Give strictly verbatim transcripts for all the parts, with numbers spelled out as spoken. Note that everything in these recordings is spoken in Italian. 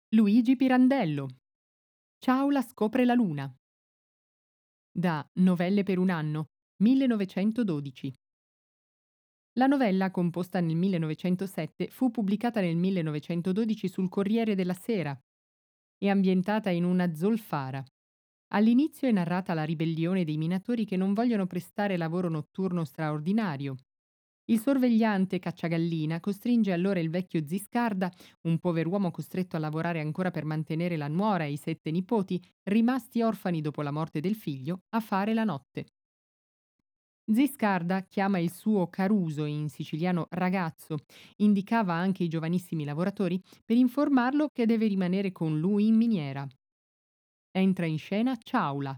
Luigi Pirandello. Ciaula scopre la luna. Da Novelle per un anno, millenovecentododici. La novella, composta nel millenovecentosette, fu pubblicata nel millenovecentododici sul Corriere della Sera. È ambientata in una zolfara. All'inizio è narrata la ribellione dei minatori che non vogliono prestare lavoro notturno straordinario. Il sorvegliante Cacciagallina costringe allora il vecchio Ziscarda, un pover'uomo costretto a lavorare ancora per mantenere la nuora e i sette nipoti, rimasti orfani dopo la morte del figlio, a fare la notte. Ziscarda chiama il suo Caruso, in siciliano ragazzo, indicava anche i giovanissimi lavoratori, per informarlo che deve rimanere con lui in miniera. Entra in scena Ciaula.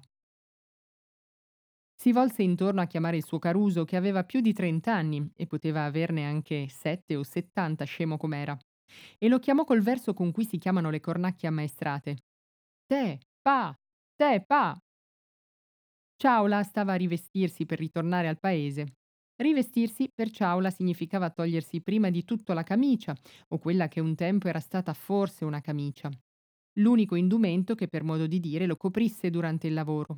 Si volse intorno a chiamare il suo Caruso, che aveva più di trent'anni e poteva averne anche sette o settanta, scemo com'era, e lo chiamò col verso con cui si chiamano le cornacchie ammaestrate. Te, pa, te, pa. Ciaula stava a rivestirsi per ritornare al paese. Rivestirsi per Ciaula significava togliersi prima di tutto la camicia, o quella che un tempo era stata forse una camicia, l'unico indumento che per modo di dire lo coprisse durante il lavoro.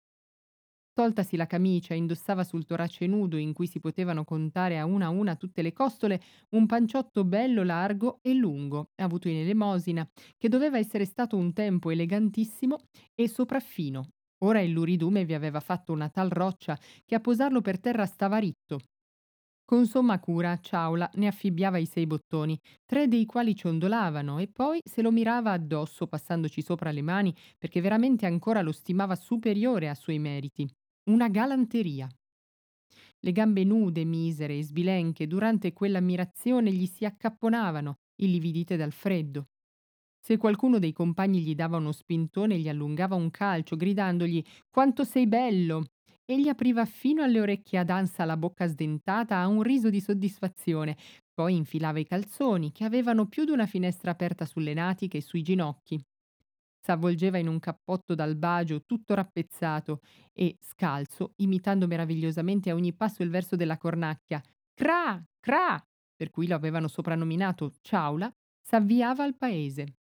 Toltasi la camicia, indossava sul torace nudo, in cui si potevano contare a una a una tutte le costole, un panciotto bello largo e lungo, avuto in elemosina, che doveva essere stato un tempo elegantissimo e sopraffino. Ora il luridume vi aveva fatto una tal roccia che a posarlo per terra stava ritto. Con somma cura Ciaula ne affibbiava i sei bottoni, tre dei quali ciondolavano, e poi se lo mirava addosso passandoci sopra le mani, perché veramente ancora lo stimava superiore a suoi meriti. Una galanteria. Le gambe nude, misere e sbilenche, durante quell'ammirazione gli si accapponavano, illividite dal freddo. Se qualcuno dei compagni gli dava uno spintone, gli allungava un calcio, gridandogli «Quanto sei bello!» Egli apriva fino alle orecchie ad ansa la bocca sdentata a un riso di soddisfazione, poi infilava i calzoni, che avevano più d'una finestra aperta sulle natiche e sui ginocchi. S'avvolgeva in un cappotto d'albagio tutto rappezzato e, scalzo, imitando meravigliosamente a ogni passo il verso della cornacchia «Cra! Cra!», per cui lo avevano soprannominato Ciaula, s'avviava al paese.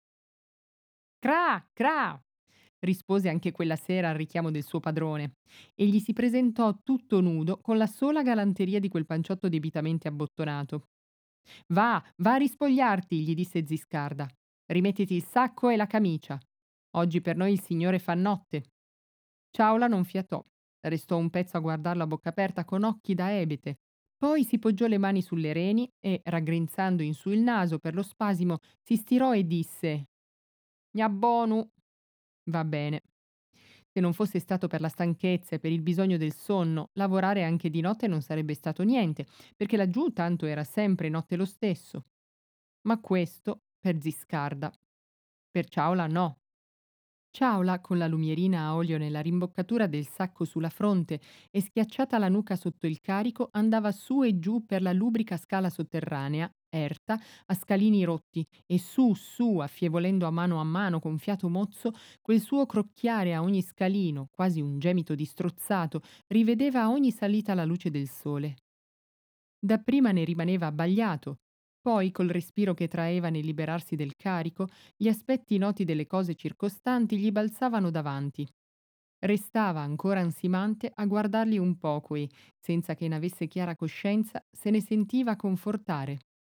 «Cra! Cra!», rispose anche quella sera al richiamo del suo padrone, e gli si presentò tutto nudo con la sola galanteria di quel panciotto debitamente abbottonato. «Va, va a rispogliarti», gli disse Ziscarda. «Rimettiti il sacco e la camicia. Oggi per noi il Signore fa notte». Ciaula non fiatò. Restò un pezzo a guardarlo a bocca aperta con occhi da ebete. Poi si poggiò le mani sulle reni e, raggrinzando in su il naso per lo spasimo, si stirò e disse «Gnabbonu». Va bene. Se non fosse stato per la stanchezza e per il bisogno del sonno, lavorare anche di notte non sarebbe stato niente, perché laggiù tanto era sempre notte lo stesso. Ma questo per Ziscarda. Per Ciaula no. Ciaula, con la lumierina a olio nella rimboccatura del sacco sulla fronte e schiacciata la nuca sotto il carico, andava su e giù per la lubrica scala sotterranea, erta, a scalini rotti, e su, su, affievolendo a mano a mano con fiato mozzo, quel suo crocchiare a ogni scalino, quasi un gemito di strozzato, rivedeva a ogni salita la luce del sole. Dapprima ne rimaneva abbagliato, poi col respiro che traeva nel liberarsi del carico, gli aspetti noti delle cose circostanti gli balzavano davanti. Restava ancora ansimante a guardarli un poco e, senza che ne avesse chiara coscienza, se ne sentiva confortare.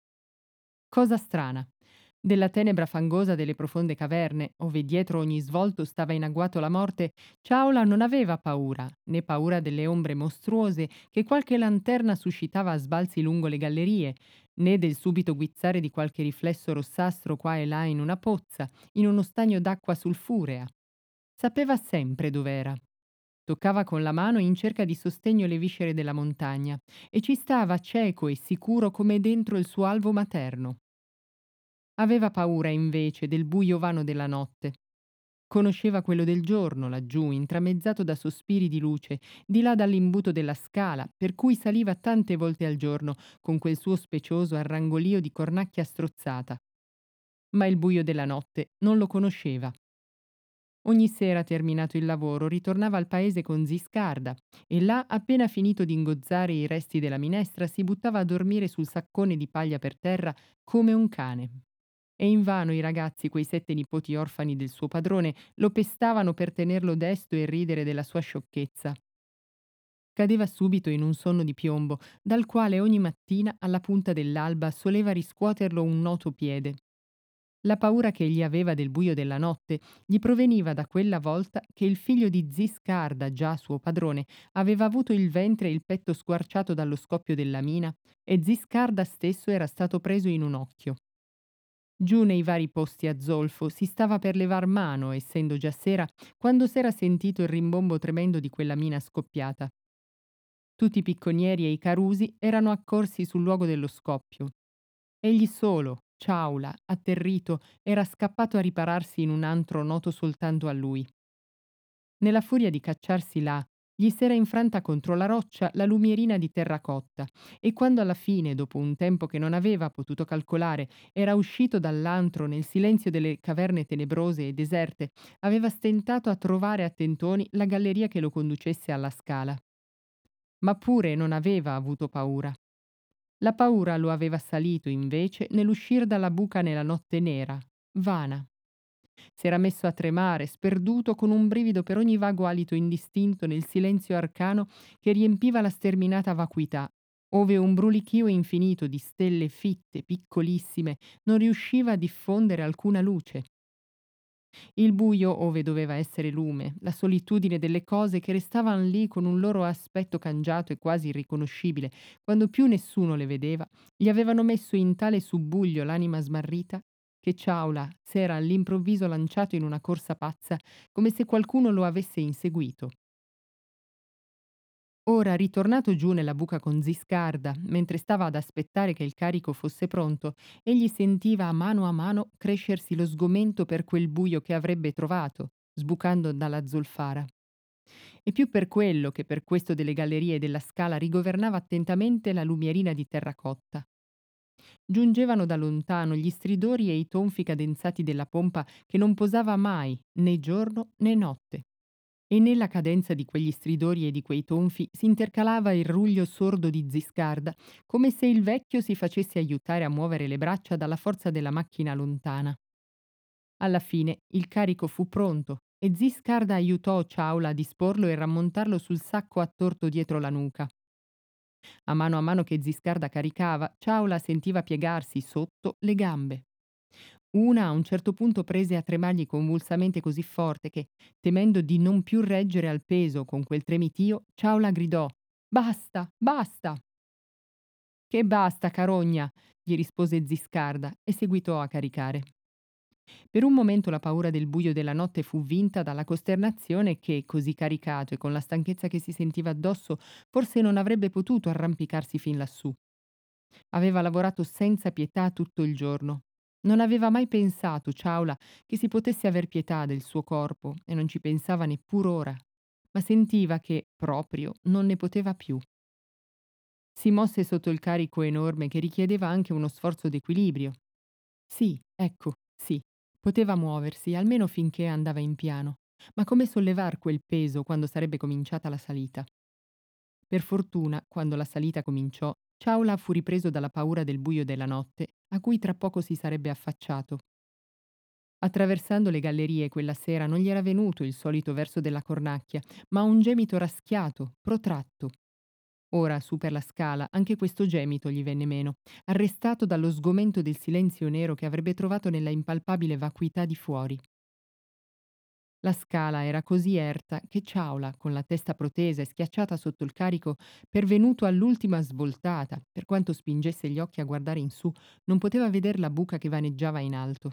Cosa strana. Della tenebra fangosa delle profonde caverne, ove dietro ogni svolto stava in agguato la morte, Ciaula non aveva paura, né paura delle ombre mostruose che qualche lanterna suscitava a sbalzi lungo le gallerie, né del subito guizzare di qualche riflesso rossastro qua e là in una pozza, in uno stagno d'acqua sulfurea. Sapeva sempre dov'era. Toccava con la mano in cerca di sostegno le viscere della montagna e ci stava cieco e sicuro come dentro il suo alvo materno. Aveva paura invece del buio vano della notte. Conosceva quello del giorno, laggiù, intramezzato da sospiri di luce, di là dall'imbuto della scala, per cui saliva tante volte al giorno, con quel suo specioso arrangolio di cornacchia strozzata. Ma il buio della notte non lo conosceva. Ogni sera, terminato il lavoro, ritornava al paese con Ziscarda e là, appena finito di ingozzare i resti della minestra, si buttava a dormire sul saccone di paglia per terra come un cane. e invano i ragazzi, quei sette nipoti orfani del suo padrone, lo pestavano per tenerlo desto e ridere della sua sciocchezza. Cadeva subito in un sonno di piombo, dal quale ogni mattina, alla punta dell'alba, soleva riscuoterlo un noto piede. La paura che egli aveva del buio della notte gli proveniva da quella volta che il figlio di Ziscarda, già suo padrone, aveva avuto il ventre e il petto squarciato dallo scoppio della mina e Ziscarda stesso era stato preso in un occhio. Giù nei vari posti a zolfo si stava per levar mano, essendo già sera, quando s'era sentito il rimbombo tremendo di quella mina scoppiata. Tutti i picconieri e i carusi erano accorsi sul luogo dello scoppio. Egli solo, Ciaula, atterrito, era scappato a ripararsi in un antro noto soltanto a lui. Nella furia di cacciarsi là, gli s'era infranta contro la roccia la lumierina di terracotta e quando alla fine, dopo un tempo che non aveva potuto calcolare, era uscito dall'antro nel silenzio delle caverne tenebrose e deserte, aveva stentato a trovare a tentoni la galleria che lo conducesse alla scala. Ma pure non aveva avuto paura. La paura lo aveva assalito, invece, nell'uscir dalla buca nella notte nera, vana. S'era messo a tremare, sperduto, con un brivido per ogni vago alito indistinto nel silenzio arcano che riempiva la sterminata vacuità, ove un brulichio infinito di stelle fitte, piccolissime, non riusciva a diffondere alcuna luce. Il buio ove doveva essere lume, la solitudine delle cose che restavan lì con un loro aspetto cangiato e quasi irriconoscibile, quando più nessuno le vedeva, gli avevano messo in tale subbuglio l'anima smarrita che Ciaula s'era all'improvviso lanciato in una corsa pazza, come se qualcuno lo avesse inseguito. Ora, ritornato giù nella buca con Ziscarda, mentre stava ad aspettare che il carico fosse pronto, egli sentiva a mano a mano crescersi lo sgomento per quel buio che avrebbe trovato, sbucando dalla zolfara. E più per quello che per questo delle gallerie e della scala rigovernava attentamente la lumierina di terracotta. Giungevano da lontano gli stridori e i tonfi cadenzati della pompa che non posava mai, né giorno né notte. E nella cadenza di quegli stridori e di quei tonfi si intercalava il ruglio sordo di Ziscarda, come se il vecchio si facesse aiutare a muovere le braccia dalla forza della macchina lontana. Alla fine il carico fu pronto e Ziscarda aiutò Ciaula a disporlo e rammontarlo sul sacco attorto dietro la nuca. A mano a mano che Ziscarda caricava, Ciaula sentiva piegarsi sotto le gambe. Una a un certo punto prese a tremargli convulsamente così forte che, temendo di non più reggere al peso con quel tremitio, Ciaula gridò: "Basta, basta!" "Che basta, carogna!" gli rispose Ziscarda e seguitò a caricare. Per un momento la paura del buio della notte fu vinta dalla costernazione che, così caricato e con la stanchezza che si sentiva addosso, forse non avrebbe potuto arrampicarsi fin lassù. Aveva lavorato senza pietà tutto il giorno. Non aveva mai pensato, Ciaula, che si potesse aver pietà del suo corpo e non ci pensava neppur ora, ma sentiva che, proprio, non ne poteva più. Si mosse sotto il carico enorme che richiedeva anche uno sforzo d'equilibrio. Sì, ecco, sì, poteva muoversi, almeno finché andava in piano, ma come sollevar quel peso quando sarebbe cominciata la salita? Per fortuna, quando la salita cominciò, Ciaula fu ripreso dalla paura del buio della notte, a cui tra poco si sarebbe affacciato. Attraversando le gallerie quella sera non gli era venuto il solito verso della cornacchia, ma un gemito raschiato, protratto. Ora, su per la scala, anche questo gemito gli venne meno, arrestato dallo sgomento del silenzio nero che avrebbe trovato nella impalpabile vacuità di fuori. La scala era così erta che Ciaula, con la testa protesa e schiacciata sotto il carico, pervenuto all'ultima svoltata, per quanto spingesse gli occhi a guardare in su, non poteva veder la buca che vaneggiava in alto.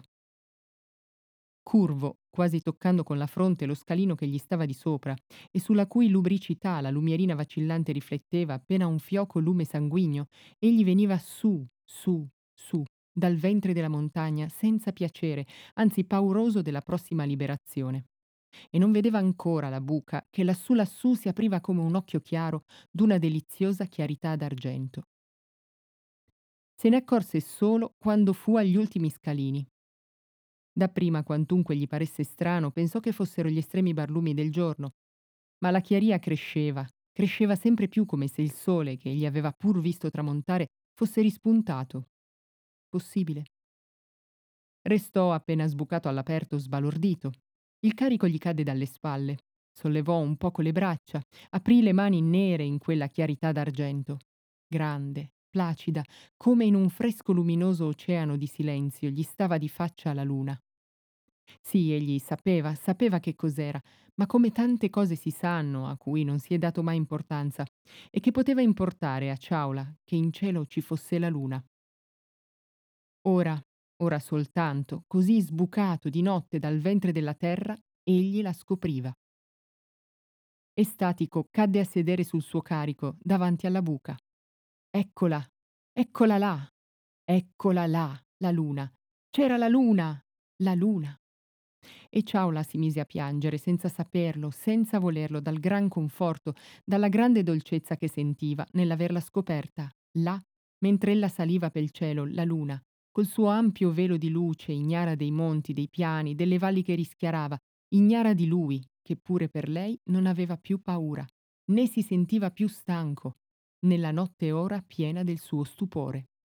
Curvo, quasi toccando con la fronte lo scalino che gli stava di sopra, e sulla cui lubricità la lumierina vacillante rifletteva appena un fioco lume sanguigno, egli veniva su, su, su, dal ventre della montagna, senza piacere, anzi pauroso della prossima liberazione. E non vedeva ancora la buca che lassù lassù si apriva come un occhio chiaro d'una deliziosa chiarità d'argento. Se ne accorse solo quando fu agli ultimi scalini. Dapprima, quantunque gli paresse strano, pensò che fossero gli estremi barlumi del giorno, ma la chiaria cresceva, cresceva sempre più come se il sole, che egli aveva pur visto tramontare, fosse rispuntato. Possibile? Restò appena sbucato all'aperto sbalordito. Il carico gli cadde dalle spalle. Sollevò un poco le braccia, aprì le mani nere in quella chiarità d'argento. Grande, placida, come in un fresco luminoso oceano di silenzio, gli stava di faccia la luna. Sì, egli sapeva, sapeva che cos'era, ma come tante cose si sanno, a cui non si è dato mai importanza, e che poteva importare a Ciaula che in cielo ci fosse la luna. Ora, ora soltanto, così sbucato di notte dal ventre della terra, egli la scopriva. Estatico, cadde a sedere sul suo carico, davanti alla buca. Eccola, eccola là, eccola là, la luna. C'era la luna, la luna. E Ciaula si mise a piangere, senza saperlo, senza volerlo, dal gran conforto, dalla grande dolcezza che sentiva nell'averla scoperta, là, mentre ella saliva pel cielo, la luna, col suo ampio velo di luce, ignara dei monti, dei piani, delle valli che rischiarava, ignara di lui, che pure per lei non aveva più paura, né si sentiva più stanco, nella notte ora piena del suo stupore.